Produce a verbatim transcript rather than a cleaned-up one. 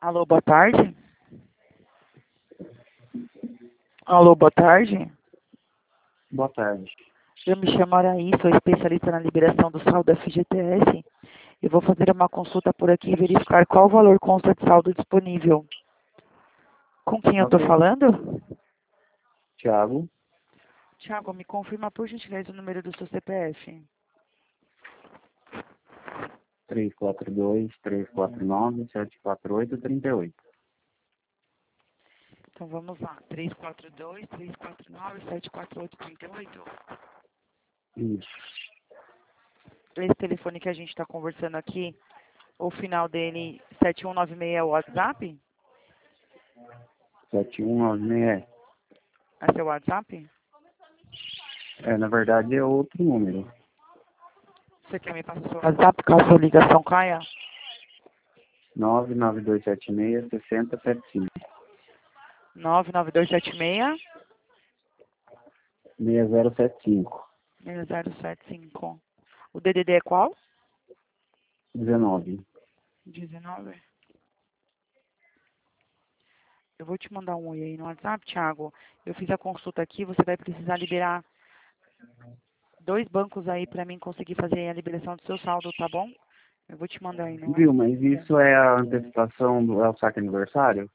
Alô, boa tarde. Alô, boa tarde. Boa tarde. Eu me chamo Araí, sou especialista na liberação do saldo F G T S. Eu vou fazer uma consulta por aqui e verificar qual o valor consta de saldo disponível. Com quem eu estou Ok. falando? Thiago, Tiago, me confirma por gentileza o número do seu C P F. três quatro dois, três quatro nove, sete quatro oito, três oito. Então vamos lá. três quatro dois, três quatro nove, sete quatro oito, três oito. Isso. Esse telefone que a gente está conversando aqui, o final dele sete um nove seis é o WhatsApp? sete um nove seis. É seu WhatsApp? É, na verdade é outro número. Você quer me passar o seu WhatsApp caso a ligação caia? nove nove dois sete seis, seis zero sete cinco. nove nove dois sete seis, seis zero sete cinco. seis zero sete cinco. O D D D é qual? dezenove. dezenove. Eu vou te mandar um oi aí no WhatsApp, Thiago. Eu fiz a consulta aqui, você vai precisar liberar dois bancos aí para mim conseguir fazer a liberação do seu saldo, tá bom? Eu vou te mandar aí no Viu, mas isso é a antecipação do é o saque aniversário?